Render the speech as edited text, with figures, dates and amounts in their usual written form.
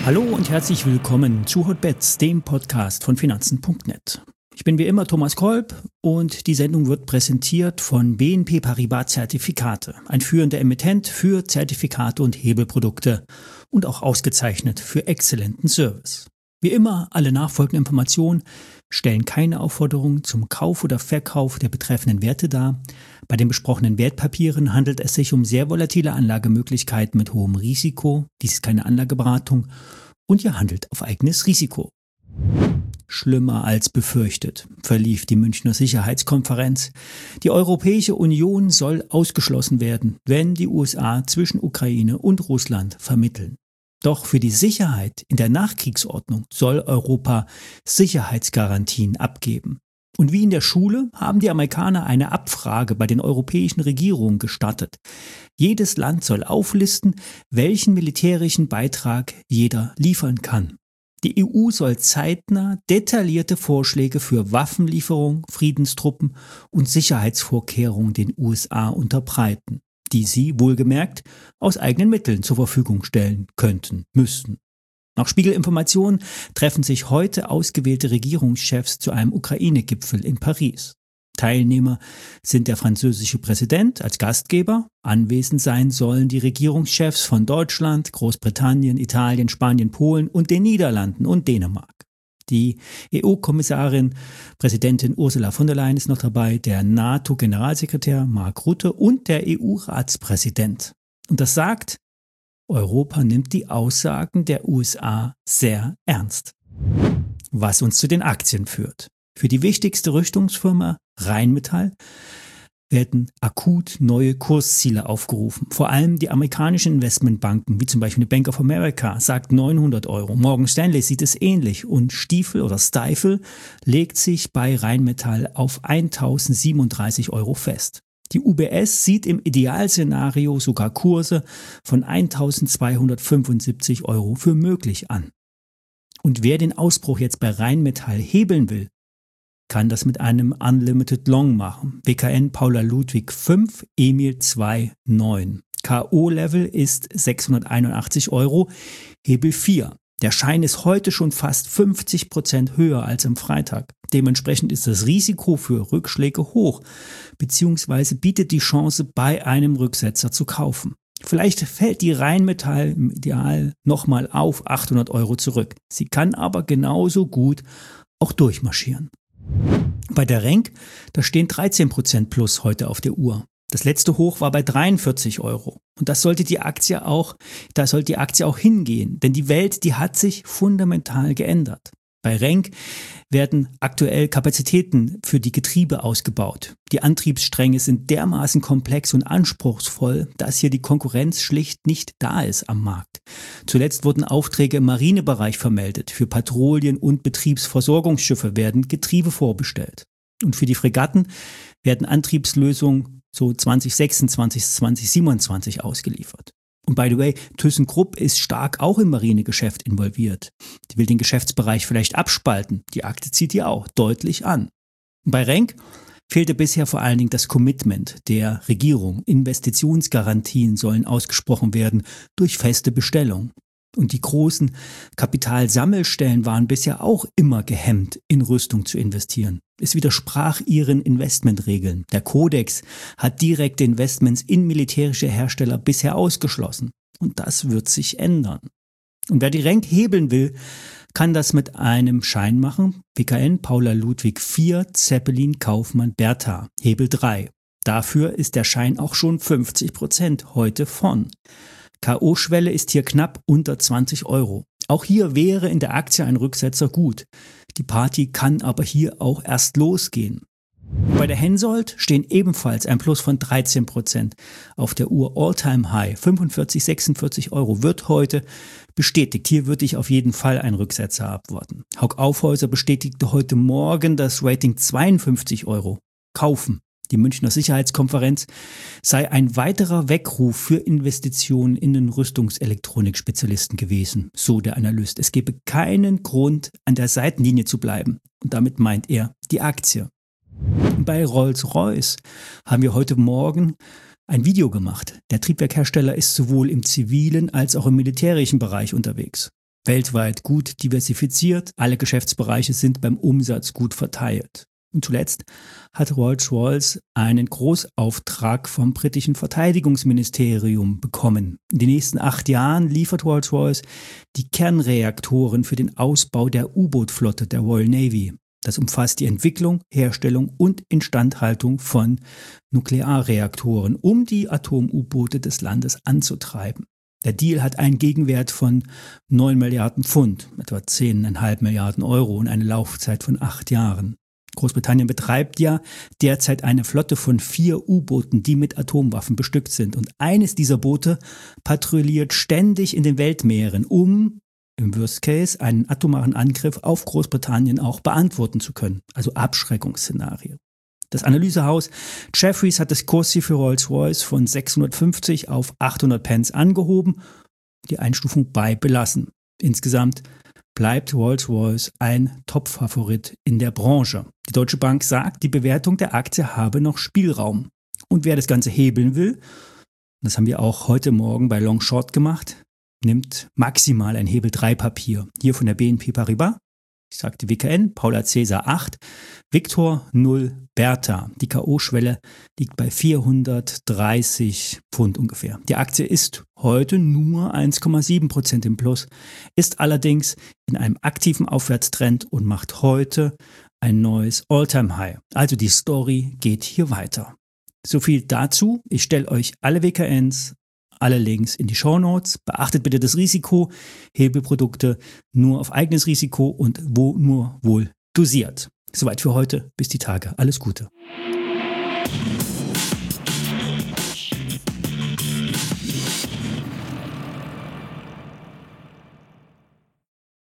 Hallo und herzlich willkommen zu Hotbets, dem Podcast von Finanzen.net. Ich bin wie immer Thomas Kolb und die Sendung wird präsentiert von BNP Paribas Zertifikate, ein führender Emittent für Zertifikate und Hebelprodukte und auch ausgezeichnet für exzellenten Service. Wie immer, alle nachfolgenden Informationen stellen keine Aufforderung zum Kauf oder Verkauf der betreffenden Werte dar. Bei den besprochenen Wertpapieren handelt es sich um sehr volatile Anlagemöglichkeiten mit hohem Risiko. Dies ist keine Anlageberatung und ihr handelt auf eigenes Risiko. Schlimmer als befürchtet verlief die Münchner Sicherheitskonferenz. Die Europäische Union soll ausgeschlossen werden, wenn die USA zwischen Ukraine und Russland vermitteln. Doch für die Sicherheit in der Nachkriegsordnung soll Europa Sicherheitsgarantien abgeben. Und wie in der Schule haben die Amerikaner eine Abfrage bei den europäischen Regierungen gestartet. Jedes Land soll auflisten, welchen militärischen Beitrag jeder liefern kann. Die EU soll zeitnah detaillierte Vorschläge für Waffenlieferung, Friedenstruppen und Sicherheitsvorkehrungen den USA unterbreiten, die sie, wohlgemerkt, aus eigenen Mitteln zur Verfügung stellen könnten, müssten. Nach Spiegelinformationen treffen sich heute ausgewählte Regierungschefs zu einem Ukraine-Gipfel in Paris. Teilnehmer sind der französische Präsident als Gastgeber. Anwesend sein sollen die Regierungschefs von Deutschland, Großbritannien, Italien, Spanien, Polen und den Niederlanden und Dänemark. Die EU-Kommissarin, Präsidentin Ursula von der Leyen ist noch dabei, der NATO-Generalsekretär Mark Rutte und der EU-Ratspräsident. Und das sagt, Europa nimmt die Aussagen der USA sehr ernst. Was uns zu den Aktien führt. Für die wichtigste Rüstungsfirma Rheinmetall werden akut neue Kursziele aufgerufen. Vor allem die amerikanischen Investmentbanken, wie zum Beispiel die Bank of America, sagt 900 Euro. Morgan Stanley sieht es ähnlich und Stifel legt sich bei Rheinmetall auf 1037 Euro fest. Die UBS sieht im Idealszenario sogar Kurse von 1275 Euro für möglich an. Und wer den Ausbruch jetzt bei Rheinmetall hebeln will, kann das mit einem Unlimited Long machen. WKN Paula Ludwig 5, Emil 2, 9. K.O.-Level ist 681 Euro, Hebel 4. Der Schein ist heute schon fast 50% höher als am Freitag. Dementsprechend ist das Risiko für Rückschläge hoch, beziehungsweise bietet die Chance, bei einem Rücksetzer zu kaufen. Vielleicht fällt die Rheinmetall im Ideal nochmal auf 800 Euro zurück. Sie kann aber genauso gut auch durchmarschieren. Bei der RENK, da stehen 13% plus heute auf der Uhr. Das letzte Hoch war bei 43 Euro. Und da sollte die Aktie auch hingehen. Denn die Welt, die hat sich fundamental geändert. Bei RENK werden aktuell Kapazitäten für die Getriebe ausgebaut. Die Antriebsstränge sind dermaßen komplex und anspruchsvoll, dass hier die Konkurrenz schlicht nicht da ist am Markt. Zuletzt wurden Aufträge im Marinebereich vermeldet. Für Patrouillen- und Betriebsversorgungsschiffe werden Getriebe vorbestellt. Und für die Fregatten werden Antriebslösungen so 2026, 2027 ausgeliefert. Und by the way, ThyssenKrupp ist stark auch im Marinegeschäft involviert. Die will den Geschäftsbereich vielleicht abspalten. Die Aktie zieht hier auch deutlich an. Und bei RENK fehlte bisher vor allen Dingen das Commitment der Regierung. Investitionsgarantien sollen ausgesprochen werden durch feste Bestellung. Und die großen Kapitalsammelstellen waren bisher auch immer gehemmt, in Rüstung zu investieren. Es widersprach ihren Investmentregeln. Der Kodex hat direkte Investments in militärische Hersteller bisher ausgeschlossen. Und das wird sich ändern. Und wer die RENK hebeln will, kann das mit einem Schein machen. WKN Paula Ludwig 4, Zeppelin Kaufmann Bertha, Hebel 3. Dafür ist der Schein auch schon 50% heute von. K.O.-Schwelle ist hier knapp unter 20 Euro. Auch hier wäre in der Aktie ein Rücksetzer gut. Die Party kann aber hier auch erst losgehen. Bei der Hensoldt stehen ebenfalls ein Plus von 13% auf der Uhr. All-Time High 45, 46 Euro wird heute bestätigt. Hier würde ich auf jeden Fall einen Rücksetzer abwarten. Hauck Aufhäuser bestätigte heute Morgen das Rating 52 Euro. Kaufen. Die Münchner Sicherheitskonferenz sei ein weiterer Weckruf für Investitionen in den Rüstungselektronik-Spezialisten gewesen, so der Analyst. Es gebe keinen Grund, an der Seitenlinie zu bleiben. Und damit meint er die Aktie. Bei Rolls-Royce haben wir heute Morgen ein Video gemacht. Der Triebwerkhersteller ist sowohl im zivilen als auch im militärischen Bereich unterwegs. weltweit gut diversifiziert, alle Geschäftsbereiche sind beim Umsatz gut verteilt. Und zuletzt hat Rolls-Royce einen Großauftrag vom britischen Verteidigungsministerium bekommen. In den nächsten 8 Jahren liefert Rolls-Royce die Kernreaktoren für den Ausbau der U-Boot-Flotte der Royal Navy. Das umfasst die Entwicklung, Herstellung und Instandhaltung von Nuklearreaktoren, um die Atom-U-Boote des Landes anzutreiben. Der Deal hat einen Gegenwert von 9 Milliarden Pfund, etwa 10,5 Milliarden Euro und eine Laufzeit von 8 Jahren. Großbritannien betreibt ja derzeit eine Flotte von 4 U-Booten, die mit Atomwaffen bestückt sind. Und eines dieser Boote patrouilliert ständig in den Weltmeeren, um im Worst Case einen atomaren Angriff auf Großbritannien auch beantworten zu können. Also Abschreckungsszenario. Das Analysehaus Jefferies hat das Kursziel für Rolls-Royce von 650 auf 800 Pence angehoben, die Einstufung bei belassen. Insgesamt bleibt Rolls-Royce ein Top-Favorit in der Branche. Die Deutsche Bank sagt, die Bewertung der Aktie habe noch Spielraum. Und wer das Ganze hebeln will, das haben wir auch heute Morgen bei Long Short gemacht, nimmt maximal ein Hebel-3-Papier. Hier von der BNP Paribas. Ich sagte WKN, Paula Cäsar 8, Victor 0, Bertha. Die K.O.-Schwelle liegt bei 430 Pfund ungefähr. Die Aktie ist heute nur 1,7% im Plus, ist allerdings in einem aktiven Aufwärtstrend und macht heute ein neues All-Time-High. Also die Story geht hier weiter. So viel dazu. Ich stelle euch alle WKNs, alle Links in die Shownotes. Beachtet bitte das Risiko. Hebelprodukte nur auf eigenes Risiko und wo nur wohl dosiert. Soweit für heute. Bis die Tage. Alles Gute.